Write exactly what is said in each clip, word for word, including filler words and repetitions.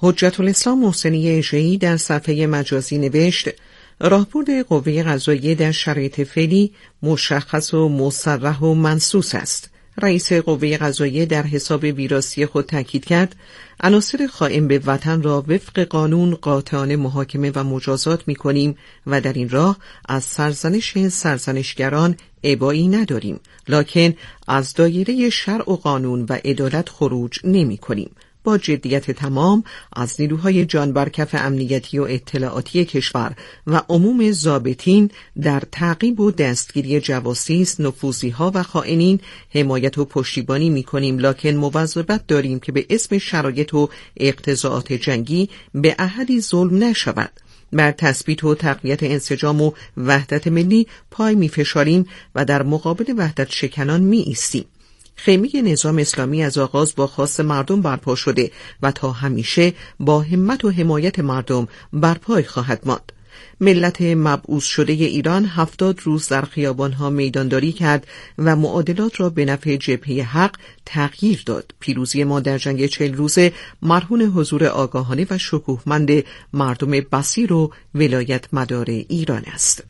حجت الاسلام محسنی اژه‌ای در صفحه مجازی نوشت: راهبرد قوه قضاییه در شرایط فعلی مشخص و مصرح و منصوص است. رئیس قوه قضاییه در حساب ویراستی خود تاکید کرد عناصر خائن به وطن را وفق قانون قاطعانه محاکمه و مجازات می‌کنیم و در این راه از سرزنش سرزنشگران ابایی نداریم، لکن از دایره شرع و قانون و عدالت خروج نمی‌کنیم. با جدیت تمام از نیروهای جانبرکف امنیتی و اطلاعاتی کشور و عموم ضابطین در تعقیب و دستگیری جواسیس، نفوذی‌ها و خائنین حمایت و پشتیبانی می‌کنیم، لکن مواظبت داریم که به اسم شرایط و اقتضاعات جنگی به احدی ظلم نشود. بر تثبیت و تقویت انسجام و وحدت ملی پای می‌فشاریم و در مقابل وحدت شکنان می‌ایستیم. خیمه نظام اسلامی از آغاز با خواست مردم برپا شده و تا همیشه با همت و حمایت مردم برپای خواهد ماند. ملت مبعوث شده ایران هفتاد روز در خیابانها میدانداری کرد و معادلات را به نفع جبهه حق تغییر داد. پیروزی ما در جنگ چهل روزه مرهون حضور آگاهانه و شکوهمند مردم بصیر و ولایت مدار ایران است.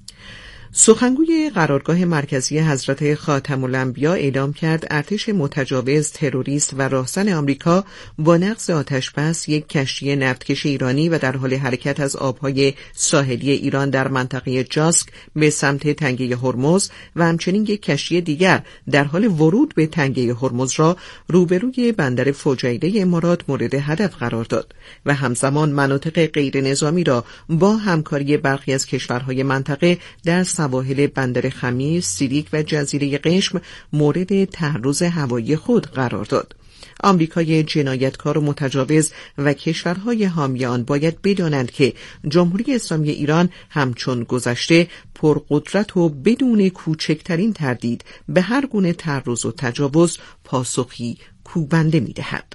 سخنگوی قرارگاه مرکزی حضرت خاتم الانبیا اعلام کرد ارتش متجاوز، تروریست و راهزن آمریکا با نقض آتشبس یک کشتی نفتکش ایرانی و در حال حرکت از آبهای ساحلی ایران در منطقه جاسک به سمت تنگه هرمز و همچنین یک کشتی دیگر در حال ورود به تنگه هرمز را روبروی بندر فجیره امارات مورد هدف قرار داد و همزمان مناطق غیر نظامی را با همکاری برخی از کشورهای منطقه در سواحل بندر خمیس، سیریک و جزیره قشم مورد تعرض هوایی خود قرار داد. آمریکای جنایتکار و متجاوز و کشورهای حامی آن باید بدانند که جمهوری اسلامی ایران همچون گذشته پرقدرت و بدون کوچکترین تردید به هر گونه تعرض و تجاوز پاسخی کوبنده می‌دهد.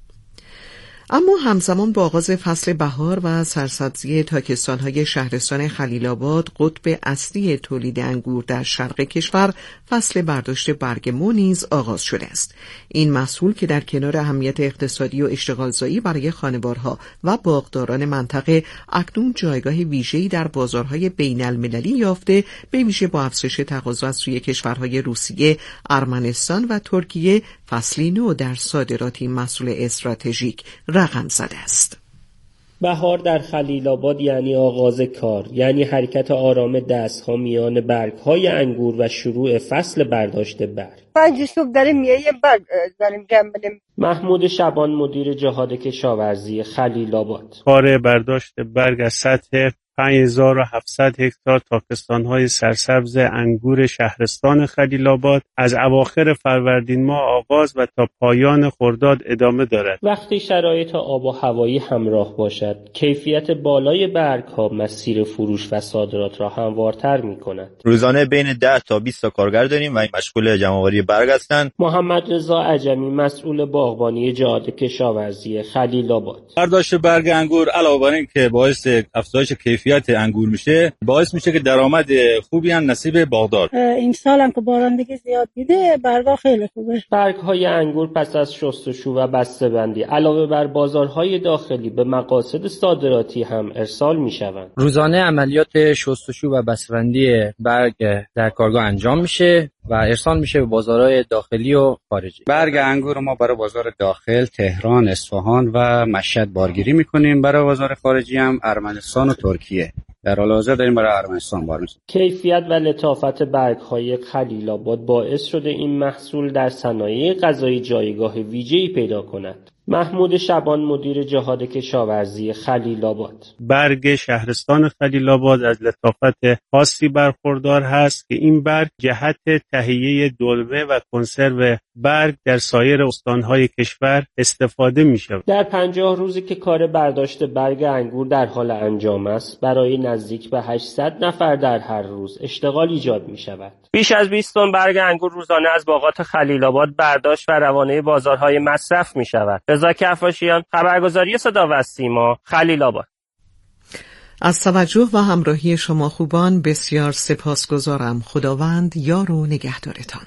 اما همزمان با آغاز فصل بهار و سرسبزی تاکستان‌های شهرستان خلیل آباد، قطب اصلی تولید انگور در شرق کشور، فصل برداشت برگ مو نیز آغاز شده است. این محصول که در کنار اهمیت اقتصادی و اشتغالزایی برای خانوارها و باغداران منطقه اکنون جایگاه ویژه‌ای در بازارهای بین‌المللی یافته، به ویژه با افزایش تقاضا از سوی کشورهای روسیه، ارمنستان و ترکیه، فصلی نو در صادرات این محصول استراتژیک رقم زده است. بهار در خلیل آباد یعنی آغاز کار، یعنی حرکت آرام دستها میان برگ‌های انگور و شروع فصل برداشت برگ. پنج صبح داریم یه برگ داریم جمع بدیم. محمود شبان مدیر جهاد کشاورزی خلیل آباد: کار برداشت برگ از سطح پنج هزار و هفتصد هکتار تاکستان‌های سرسبز انگور شهرستان خلیل آباد از اواخر فروردین ماه آغاز و تا پایان خرداد ادامه دارد. وقتی شرایط آب و هوایی همراه باشد، کیفیت بالای برگ‌ها مسیر فروش و صادرات را هموارتر می‌کند. روزانه بین ده تا بیست تا کارگر داریم و مشغول جمع‌آوری برگ هستند. محمد رضا عجمی مسئول باغبانی جهاد کشاورزی خلیل آباد: برداشت برگ انگور علاوه بر این که باعث افزایش کیفیت انگور میشه، باعث میشه که درآمد خوبی هم نصیب باغدار. این سال هم که بارندگی زیاد دیده، برگا خیلی خوبه. برگ‌های انگور پس از شستشو و بسته‌بندی علاوه بر بازارهای داخلی به مقاصد صادراتی هم ارسال میشوند. روزانه عملیات شستشو و بسته‌بندی برگ در کارگاه انجام میشه و ارسال میشه به بازارهای داخلی و خارجی. برگ انگور ما برای بازار داخل تهران، اصفهان و مشهد بارگیری میکنیم. برای بازار خارجی هم ارمنستان و ترکیه. در حال حاضر داریم برای ارمنستان بار می‌کنیم. کیفیت و لطافت برگ‌های خلیل آباد باعث شده این محصول در صنایع غذایی جایگاه ویژه‌ای پیدا کند. محمود شبان مدیر جهاد کشاورزی خلیل آباد: برگ شهرستان خلیل آباد از لطافت خاصی برخوردار هست که این برگ جهت تهیه دلمه و کنسرو برگ در سایر استانهای کشور استفاده می شود. در پنجاه روزی که کار برداشت برگ انگور در حال انجام است، برای نزدیک به هشتصد نفر در هر روز اشتغال ایجاد می شود. بیش از بیست تن برگ انگور روزانه از باغات خلیل آباد برداشت و روانه بازارهای مصرف می شود. رضا کفاشیان، خبرگزاری صدا و سیما، خلیل آباد. از توجه و همراهی شما خوبان بسیار سپاسگزارم. خداوند یار و نگهدارتان.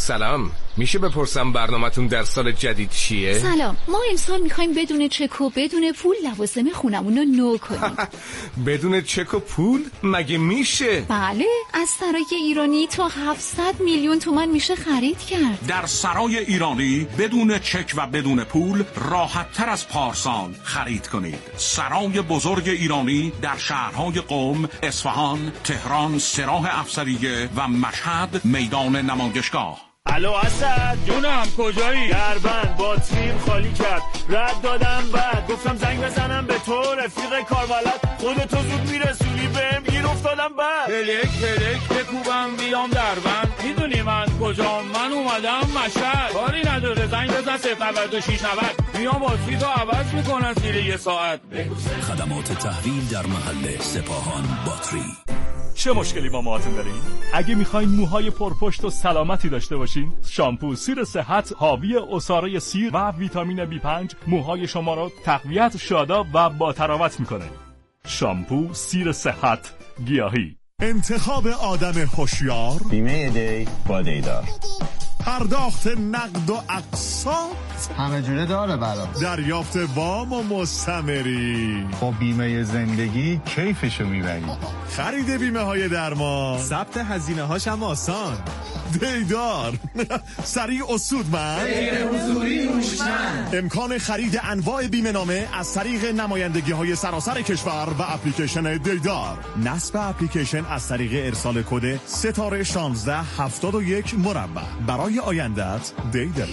سلام، میشه بپرسم برنامه‌تون در سال جدید چیه؟ سلام، ما امسال میخوایم بدون چک و بدون پول لوازم خونمون رو نو کنیم. بدون چک و پول؟ مگه میشه؟ بله، از سرای ایرانی تا هفتصد میلیون تومان میشه خرید کرد. در سرای ایرانی بدون چک و بدون پول راحت تر از پارسال خرید کنید. سرای بزرگ ایرانی در شهرهای قم، اصفهان، تهران، سراح افسریه و مشهد میدان نمایشگاه. الو اسد جونم، کجایی؟ دربند باتریم خالی کرد، رد دادم بعد گفتم زنگ بزنم به تو رفیق کاربلد، خودتو زود میرسونی بهم گیر افتادم بعد هلک هلک بکوبم بیام دربند، میدونی من کجام؟ من اومدم مشهد، کاری نداره زنگ بزن صفر نود و شش نود میام باتریتو عوض میکنن زیر یه ساعت. خدمات تحویل در محل سپاهان باتری. چه مشکلی با موهاتون دارین؟ اگه میخواین موهای پرپشت و سلامتی داشته باشین، شامپو سیر صحت حاوی عصاره سیر و ویتامین بی پنج موهای شما رو تقویت، شاداب و با تراوت میکنه. شامپو سیر صحت گیاهی. انتخاب آدم هوشیار، بیمه دی با دیدار، پرداخت نقد و اقساط همه جوره داره برام، دریافت وام و مستمری، با بیمه زندگی کیفشو میبری، خرید بیمه های درمان، ثبت هزینه هاش هم آسان، دیدار سریع و سودمند، غیر حضوری هوشمند، امکان خرید انواع بیمه نامه از طریق نمایندگی های سراسر کشور و اپلیکیشن دیدار. نصب اپلیکیشن از طریق ارسال کد ستاره شانزده هفتاد و یک مربع. برای آیندت دیدار.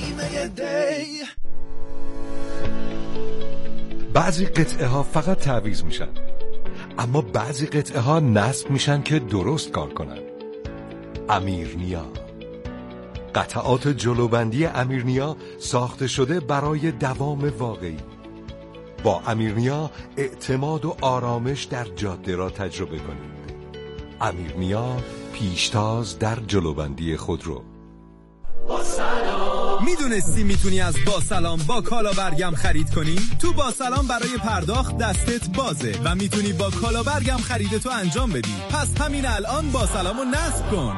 بعضی قطعه ها فقط تعویض میشن، اما بعضی قطعه ها نصب میشن که درست کار کنن. امیرنیا، قطعات جلوبندی امیرنیا ساخته شده برای دوام واقعی. با امیرنیا اعتماد و آرامش در جاده را تجربه کنید. امیرنیا، پیشتاز در جلوبندی خودرو. با سلام. میدونستی میتونی از با سلام با کالا برگم خرید کنی؟ تو با سلام برای پرداخت دستت بازه و میتونی با کالا برگم خریدتو انجام بدی. پس همین الان با سلامو نصب کن.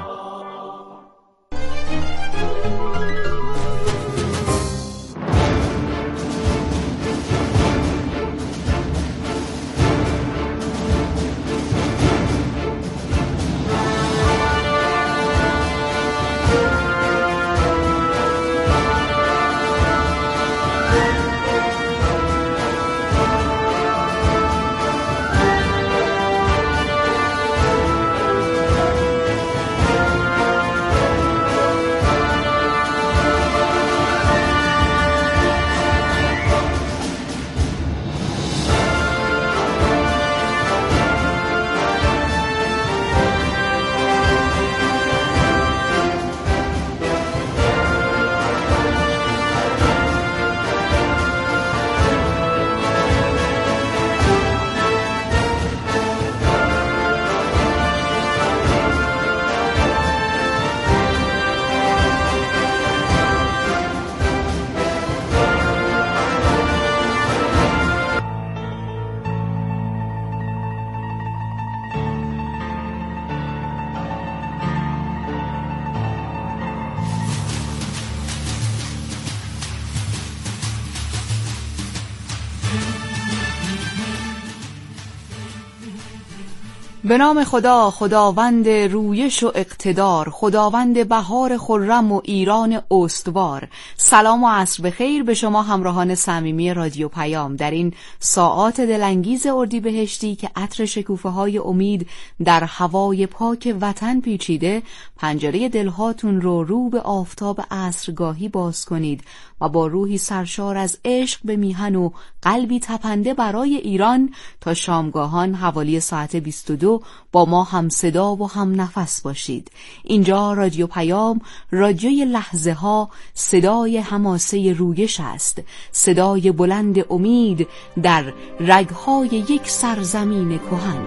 به نام خدا، خداوند رویش و اقتدار، خداوند بهار خرم و ایران استوار. سلام و عصر بخیر به شما همراهان صمیمی رادیو پیام در این ساعات دلانگیز اردیبهشتی که عطر شکوفه های امید در هوای پاک وطن پیچیده. پنجره دلهاتون رو رو به آفتاب عصرگاهی باز کنید و با روحی سرشار از عشق به میهن و قلبی تپنده برای ایران تا شامگاهان حوالی ساعت بیست و دو با ما هم صدا و هم نفس باشید. اینجا رادیو پیام، رادیوی لحظه ها، صدای حماسه رویش است، صدای بلند امید در رگهای یک سرزمین کهن.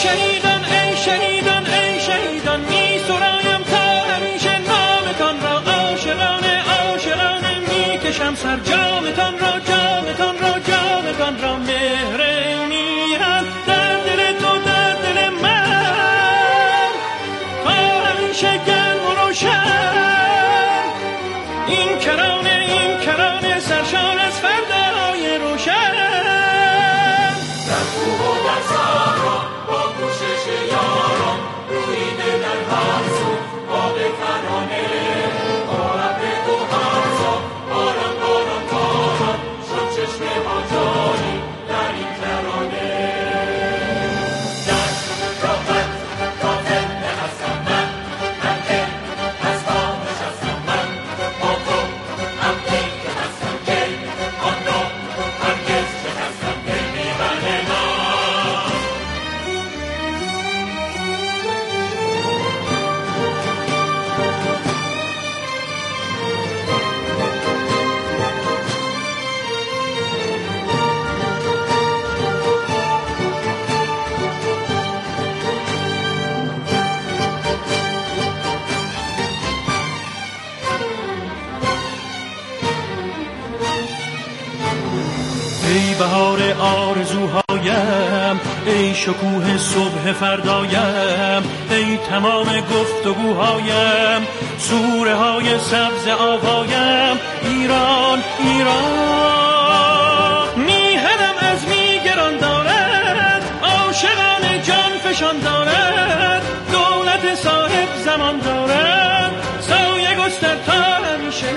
شهیدان ای شهیدان ای شهیدان می سرایم تا همیشه نامتان را عاشقانه عاشقانه می کشم سر جامتان را جامتان را جامتان را مهر میهن در دل تو در دل من تا همیشه گرم و روشن این کرانه این کرانه سرشار از فردای روشن در کوه و در صحرا با کوشش یاران رویده در هر سو باد کرانه با ابر دو هرزا باران باران باران شد چشم ما جاری در این کرانه در راحت کافر نهستم من من که از پا نشستم من با تو عبدی که هستم که آن را هرگز شکستم که میبنه من ای بهار آرزوهایم ای شکوه صبح فردایم ای تمام گفتگوهایم سوره های سبز آوایم ایران ایران میهنم از میگران دارد عاشقان جان فشان دارد دولت صاحب زمان دارد سایه گستر تا همیشه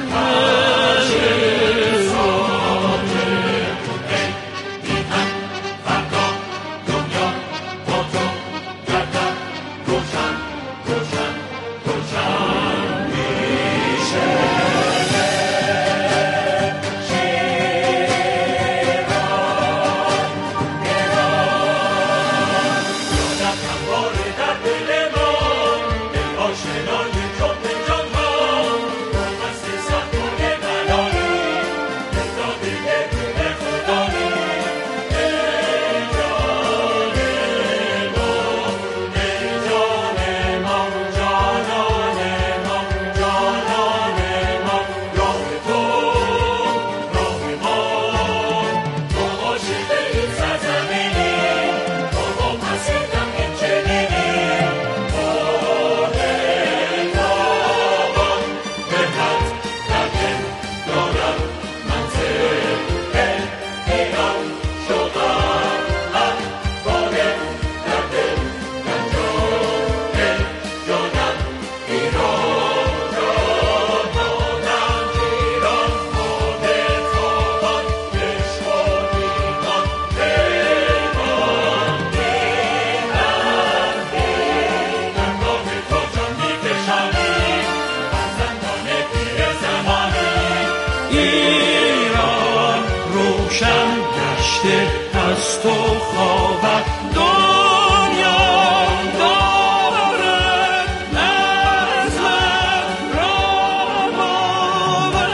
ایران روشن گشته از تو خوابت دنیا دارد از من راه آورد.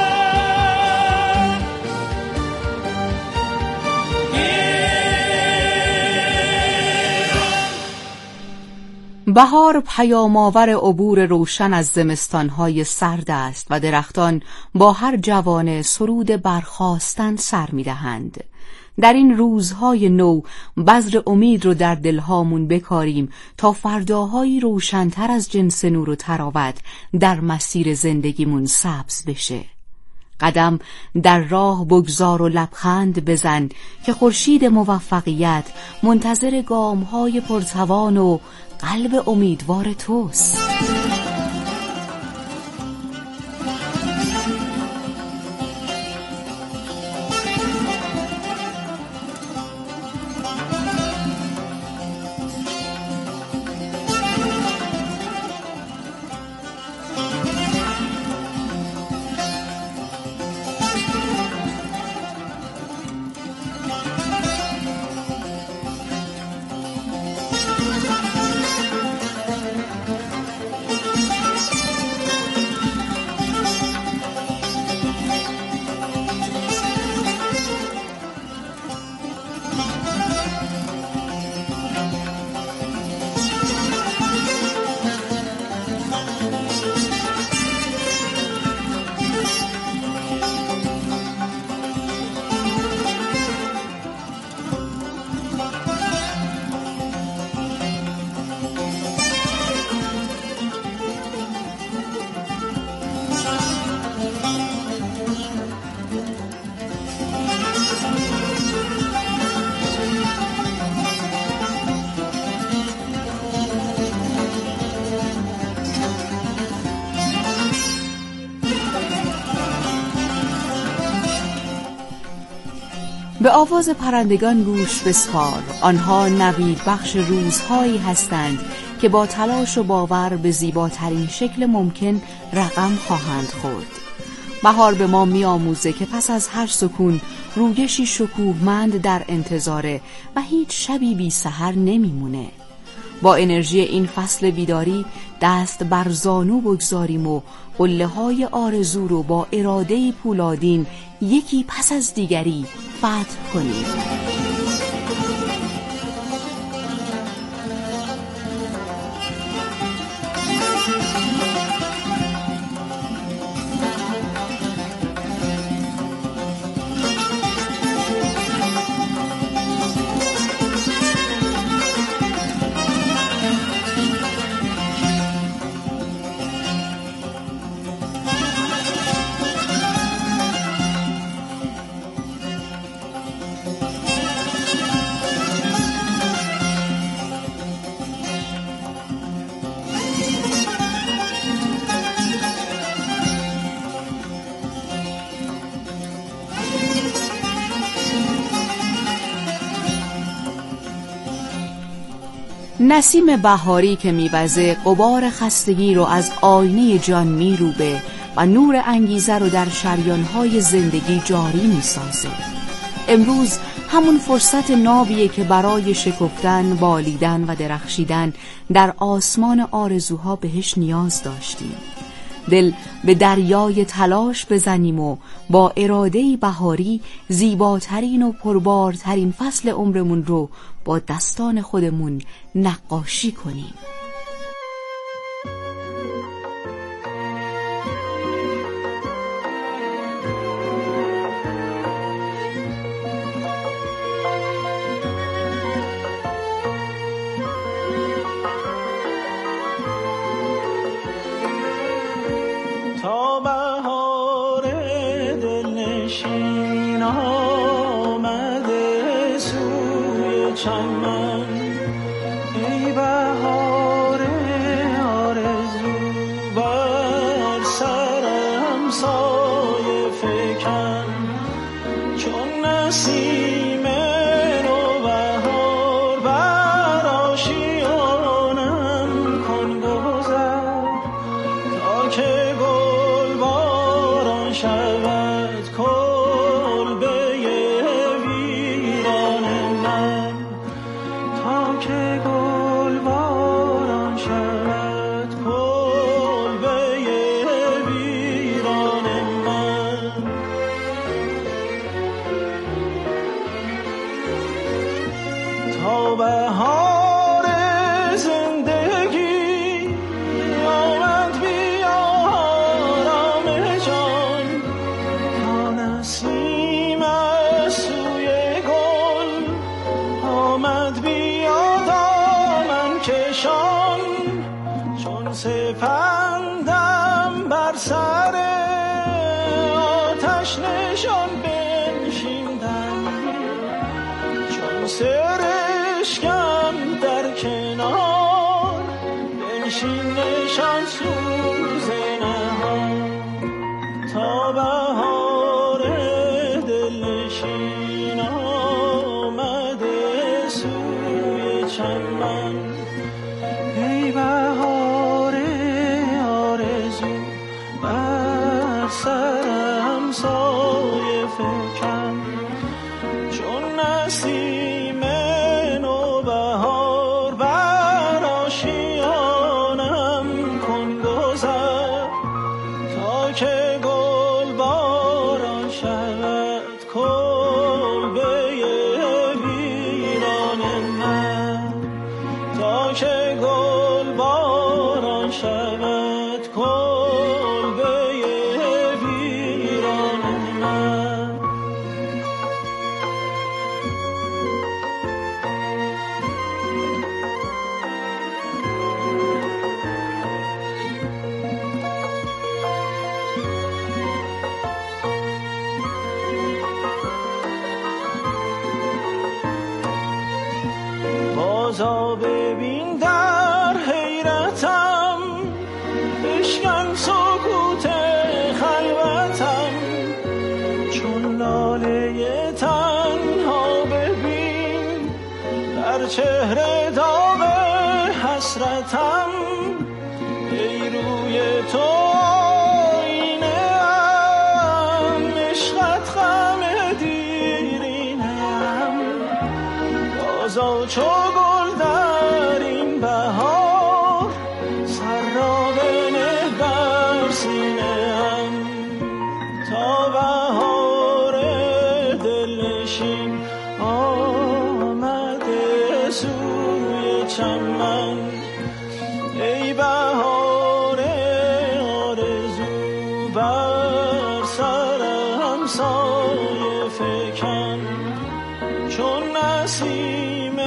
بهار پیام‌آور عبور روشن از زمستان‌های سرد است و درختان با هر جوانه سرود برخاستن سر می‌دهند. در این روزهای نو بذر امید رو در دلهامون بکاریم تا فرداهایی روشن‌تر از جنس نور و تراوت در مسیر زندگیمون سبز بشه. قدم در راه بگذار و لبخند بزن که خورشید موفقیت منتظر گام‌های پرتوان و قلب امیدوار توست. به آواز پرندگان گوش بسپار، آنها نوید بخش روزهایی هستند که با تلاش و باور به زیباترین شکل ممکن رقم خواهند خورد. بهار به ما می آموزه که پس از هر سکون رویشی شکوهمند در انتظاره و هیچ شبی بی سحر نمیمونه. با انرژی این فصل بیداری دست بر زانو بگذاریم و قله های آرزو رو با اراده پولادین یکی پس از دیگری فتح کنیم. نسیم بهاری که میوزه غبار خستگی رو از آینه جان میروبه و نور انگیزه رو در شریانهای زندگی جاری میسازه. امروز همون فرصت نابیه که برای شکفتن، بالیدن و درخشیدن در آسمان آرزوها بهش نیاز داشتیم. دل به دریای تلاش بزنیم و با اراده بهاری زیباترین و پربارترین فصل عمرمون رو با دستان خودمون نقاشی کنیم. تا بهار دلنشین آمده سوی چمن، ای بهار آرزو بر سرم سایه فکن، چون نسیم نوبهار بر آشیانم کن گذر، تا که شود کلبه ویران من، تا که گل باران شود کلبه ویران من. تا بهار زندگی آمد بیا آرام جان، نسیم سوی گل آمد بیا دامن کشان، چون سپندم بر سر آتش نشان بنشیندم، چون سرشکم در کنار بنشین نشان سوز نهان. تا بهار دلنشین آمده سوی چمن، ای بهار آرزو بر سرم سایه فکن، چون نسیم نوبهار بر آشیانم کن گذر، تا که گل باران شود کلبه ویران من، تا که گل باران شود کلبه ویران من. بازا ببین در حیرتم، بشکن سکوت خلوتم، چون لاله تنها چهره داغ حسرتم، ای روی تو آینه ام، عشقت غم دیرینم، بازا چو گل در این بهار، سر را بنه بر سینه ام، تا بهار دلنشین آمده سوی چمن، ای بهار آرزو بر سرم سایه فکن، چون نسیم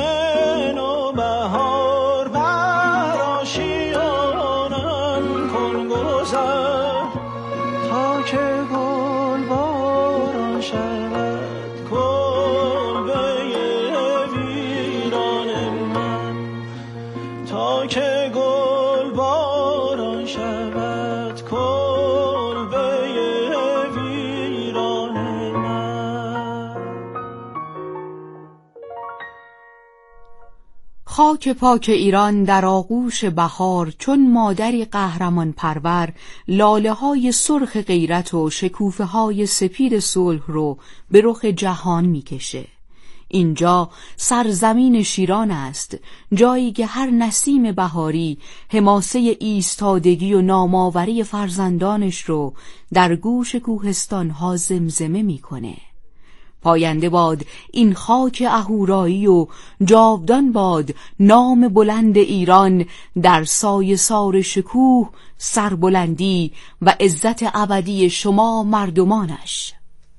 نوبهار بر آشیانم کن گذر، تا که گل باران شود کلبه ویران من، تا که گل باران شود کلبه ویران من. خاک پاک ایران در آغوش بهار چون مادری قهرمان پرور لاله های سرخ غیرت و شکوفه های سپید صلح رو به رخ جهان میکشه. اینجا سرزمین شیران است، جایی که هر نسیم بهاری حماسه ایستادگی و نامآوری فرزندانش رو در گوش کوهستان‌ها زمزمه میکنه. پاینده باد این خاک اهورایی و جاودان باد نام بلند ایران، در سایه سار شکوه، سربلندی و عزت ابدی شما مردمانش.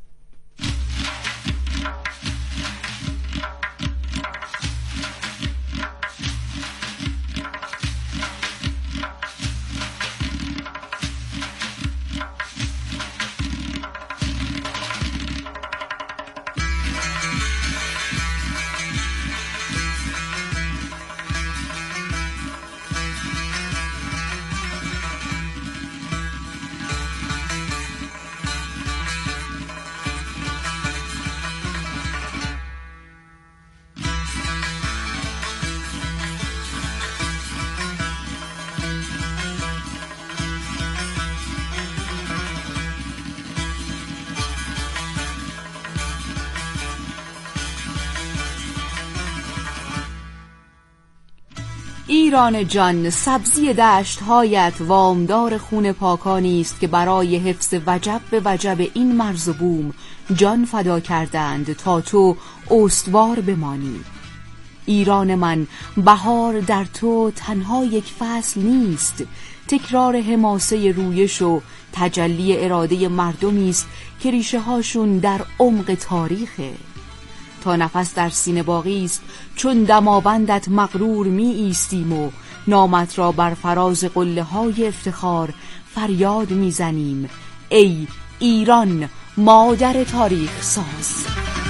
ایران جان، سبزی دشت‌هایت وامدار خون پاکانی است که برای حفظ وجب به وجب این مرز و بوم جان فدا کردند تا تو استوار بمانی. ایران من، بهار در تو تنها یک فصل نیست، تکرار حماسه رویش و تجلی اراده مردمی است که ریشه هاشون در عمق تاریخه. تا نفس در سینه باقی است چون دماوندت مغرور می ایستیم و نامت را بر فراز قله های افتخار فریاد می زنیم، ای ایران مادر تاریخ ساز.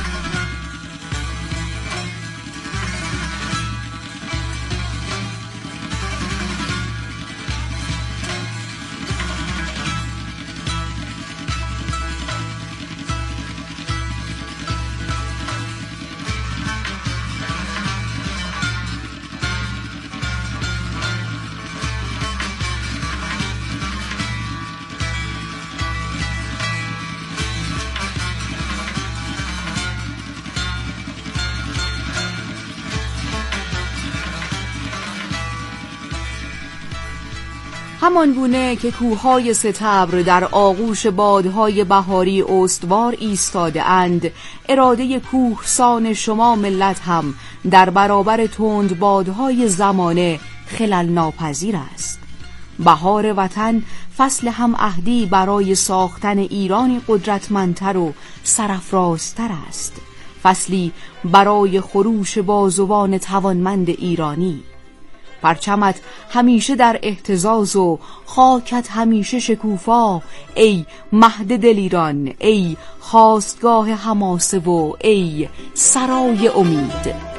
همان گونه که کوههای ستبر در آغوش بادهای بهاری استوار ایستاده اند، اراده کوهسان شما ملت هم در برابر تند بادهای زمانه خلل ناپذیر است. بهار وطن فصل هم عهدی برای ساختن ایرانی قدرتمندتر و سرافرازتر است، فصلی برای خروش بازوان توانمند ایرانی. پرچمت همیشه در اهتزاز و خاکت همیشه شکوفا، ای مهد دل ایران، ای خاستگاه حماسه و ای سرای امید.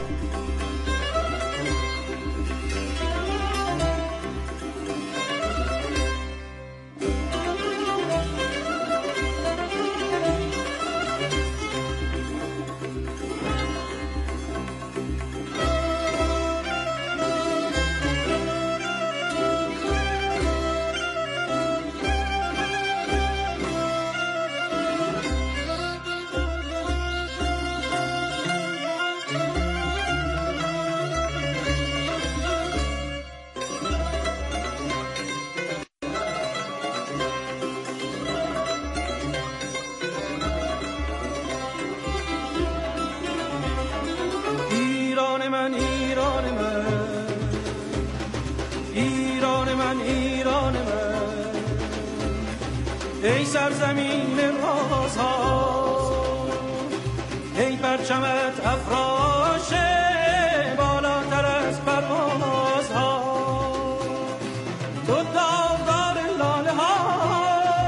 من ایران من، ای سرزمین رازها، ای پرچمت افراشه بالاتر از پروازها، تو داغدار لاله ها،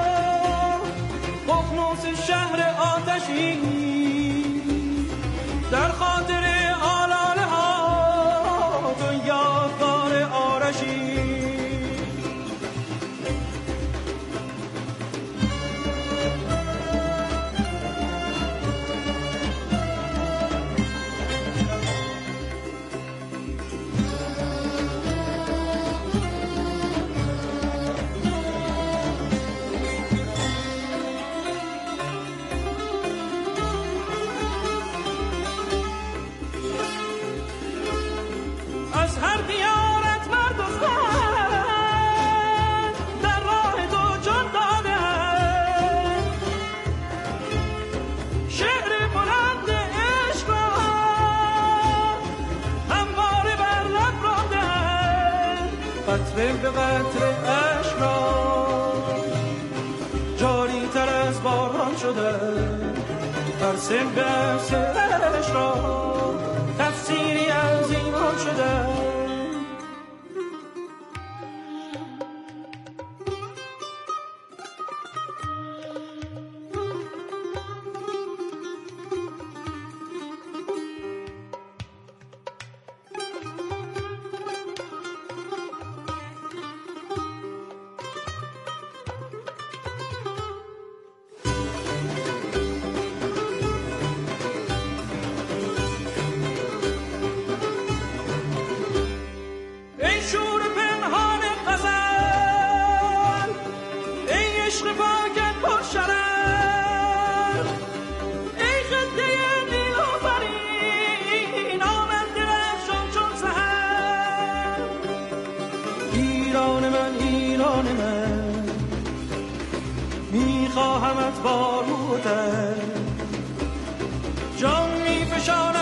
ققنوس شهر آتشی، در خاطر آلاله ها تو یادگار آرشی. از هر دیارت مرد و زن در راه تو جان دادن، شعر بلند عشق را همواره بر لب راندن، قطره به قطره عشق را جاری تر از باران شدن، هر سن به عرص عشق را تفسیری از ایمان شده. میخواهمت با روتر جان میفشان